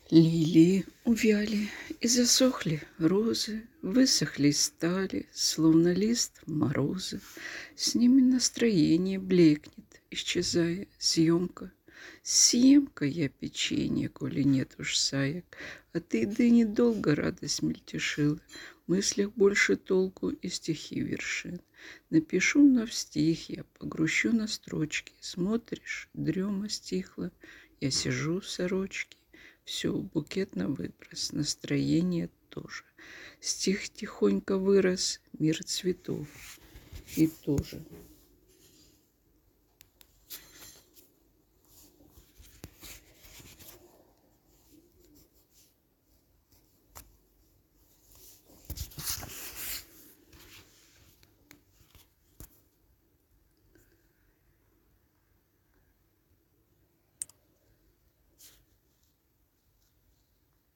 Лилии увяли и засохли розы, высохли стали, словно лист морозы. С ними настроение блекнет, исчезая съемка. Съем-ка я печенье, коли нет уж саек. От еды недолго радость мельтешила, в мыслях больше толку и стихи вершин. Напишу вновь стих я, погрущу на строчки. Смотришь, дрема стихла, я сижу в сорочке. Все, букет на выброс, настроение тоже. Стих тихонько вырос, мир цветов и тоже.